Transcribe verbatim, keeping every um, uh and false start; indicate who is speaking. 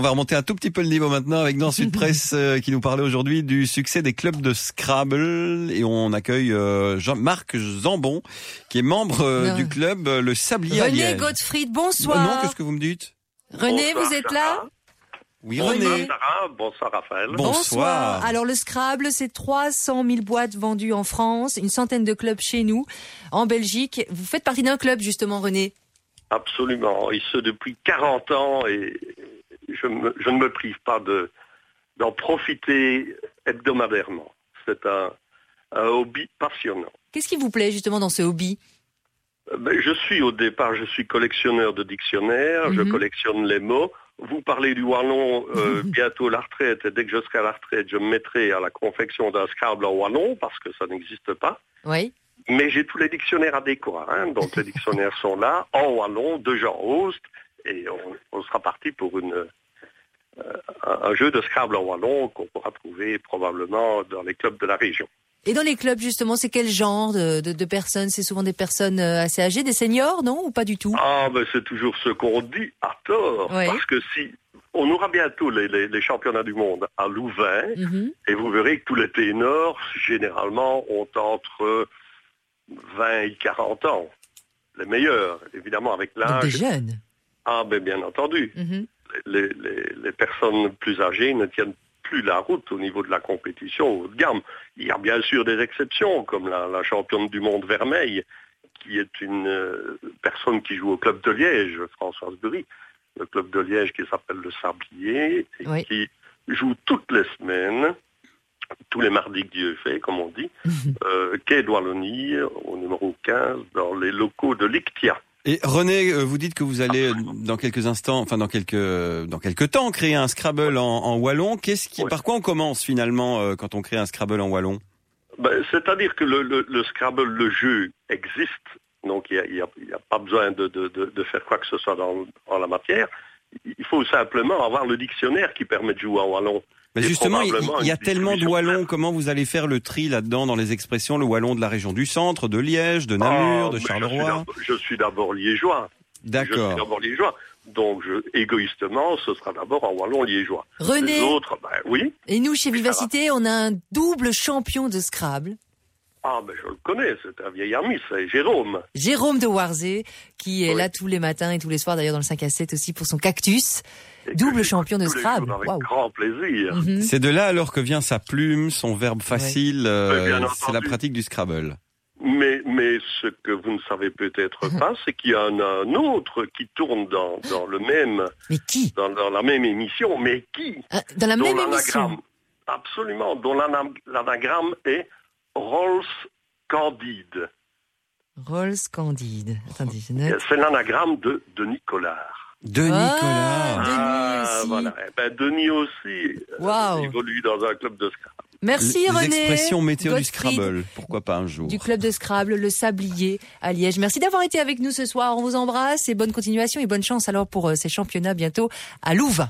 Speaker 1: On va remonter un tout petit peu le niveau maintenant avec dans Sud Presse euh, qui nous parlait aujourd'hui du succès des clubs de Scrabble et on accueille euh, Jean-Marc Zambon qui est membre euh, du club euh, Le Sablier à
Speaker 2: René
Speaker 1: Liège.
Speaker 2: Gottfried, bonsoir.
Speaker 1: Euh, non, qu'est-ce que vous me dites?
Speaker 2: René,
Speaker 3: Bonsoir,
Speaker 2: vous êtes
Speaker 3: Sarah.
Speaker 2: là?
Speaker 1: Oui,
Speaker 2: René.
Speaker 1: René.
Speaker 3: Bonsoir Sarah, bonsoir Raphaël.
Speaker 1: Bonsoir.
Speaker 2: Alors le Scrabble, c'est trois cent mille boîtes vendues en France, une centaine de clubs chez nous, en Belgique. Vous faites partie d'un club justement, René?
Speaker 3: Absolument, et ce depuis quarante ans, et je, me, je ne me prive pas de, d'en profiter hebdomadairement. C'est un, un hobby passionnant.
Speaker 2: Qu'est-ce qui vous plaît justement dans ce hobby?
Speaker 3: Ben, je suis au départ, je suis collectionneur de dictionnaires,
Speaker 2: Mhm.
Speaker 3: je collectionne les mots. Vous parlez du wallon, euh, bientôt la retraite, et dès que je serai à la retraite, je me mettrai à la confection d'un Scrabble en wallon, parce que ça n'existe pas.
Speaker 2: Oui.
Speaker 3: Mais j'ai tous les dictionnaires adéquats, hein, donc les dictionnaires sont là, en wallon, de Jean Host, et on, on sera parti pour une, euh, un, un jeu de Scrabble en wallon qu'on pourra trouver probablement dans les clubs de la région.
Speaker 2: Et dans les clubs justement, c'est quel genre de, de, de personnes? C'est souvent des personnes euh, assez âgées, des seniors, non? Ou pas du tout?
Speaker 3: Ah, ben c'est toujours ce qu'on dit à tort,
Speaker 2: Oui.
Speaker 3: parce que si on aura bientôt les, les, les championnats du monde à Louvain,
Speaker 2: Mhm.
Speaker 3: et vous verrez que tous les ténors, généralement, ont entre vingt et quarante ans. Les meilleurs, évidemment, avec
Speaker 2: Donc
Speaker 3: l'âge.
Speaker 2: des jeunes.
Speaker 3: Ah, ben bien entendu.
Speaker 2: Mhm.
Speaker 3: Les, les, les personnes plus âgées ne tiennent plus la route au niveau de la compétition haut de gamme. Il y a bien sûr des exceptions, comme la, la championne du monde Vermeil, qui est une euh, personne qui joue au club de Liège, Françoise Bury, le club de Liège qui s'appelle le Sablier, et
Speaker 2: Oui.
Speaker 3: qui joue toutes les semaines, tous les mardis que Dieu fait, comme on dit, euh, quai de Wallonie, au numéro quinze, dans les locaux de l'Ictia.
Speaker 1: Et René, euh, vous dites que vous allez euh, dans quelques instants, enfin dans quelques dans quelques temps créer un Scrabble en, en wallon. Qu'est-ce qui,
Speaker 3: Oui.
Speaker 1: par quoi on commence finalement euh, quand on crée un Scrabble en wallon?
Speaker 3: Ben, c'est-à-dire que le, le, le Scrabble, le jeu, existe, donc il n'y a, il y a, il y a pas besoin de, de, de, de faire quoi que ce soit dans, en la matière. Il faut simplement avoir le dictionnaire qui permet de jouer en wallon.
Speaker 1: Ben
Speaker 3: Et
Speaker 1: justement, il
Speaker 3: probablement
Speaker 1: il y a
Speaker 3: une
Speaker 1: tellement de
Speaker 3: distribution
Speaker 1: wallons.
Speaker 3: faite.
Speaker 1: Comment vous allez faire le tri là-dedans dans les expressions? Le wallon de la région du centre, de Liège, de Namur,
Speaker 3: Ah,
Speaker 1: de
Speaker 3: mais
Speaker 1: Charleroi.
Speaker 3: Je suis d'abord- je suis d'abord liégeois. Je suis
Speaker 1: D'accord.
Speaker 3: d'abord liégeois. Donc, je, égoïstement, ce sera d'abord en wallon liégeois.
Speaker 2: René,
Speaker 3: Les autres, ben oui.
Speaker 2: et nous chez Vivacité, on a un double champion de Scrabble,
Speaker 3: Ah, ben je le connais, c'est un vieil ami, c'est Jérôme.
Speaker 2: Jérôme de Warzé, qui est
Speaker 3: Oui.
Speaker 2: là tous les matins et tous les soirs d'ailleurs dans le cinq à sept aussi pour son cactus.
Speaker 3: Et que
Speaker 2: Double
Speaker 3: j'écoute
Speaker 2: champion de
Speaker 3: tous les
Speaker 2: Scrabble.
Speaker 3: jours Avec
Speaker 2: Waouh.
Speaker 3: grand plaisir.
Speaker 2: Mhm.
Speaker 1: C'est de là alors que vient sa plume, son verbe facile. euh,
Speaker 3: Mais bien
Speaker 1: c'est la
Speaker 3: entendu.
Speaker 1: pratique du Scrabble.
Speaker 3: Mais, mais ce que vous ne savez peut-être pas, c'est qu'il y en a un autre qui tourne dans, dans le même,
Speaker 2: Mais qui?
Speaker 3: dans, dans la même émission, mais qui
Speaker 2: Ah, dans la
Speaker 3: dont
Speaker 2: même
Speaker 3: l'anagramme,
Speaker 2: émission.
Speaker 3: absolument, dont l'ana- l'anagramme est Rolls Candide.
Speaker 2: Rolls Candide. Attendez, je note.
Speaker 3: C'est l'anagramme de, de Nicolas.
Speaker 1: De
Speaker 2: Ah,
Speaker 1: Nicolas.
Speaker 2: Denis aussi.
Speaker 3: Voilà. Eh ben, Denis aussi euh,
Speaker 2: Waouh.
Speaker 3: évolue dans un club de Scrabble.
Speaker 2: Merci
Speaker 1: Les
Speaker 2: René.
Speaker 1: expressions météo du
Speaker 2: Gottfried,
Speaker 1: Scrabble. Pourquoi pas un jour?
Speaker 2: du club de Scrabble, le Sablier à Liège. Merci d'avoir été avec nous ce soir. On vous embrasse et bonne continuation et bonne chance alors pour euh, ces championnats bientôt à Louvain.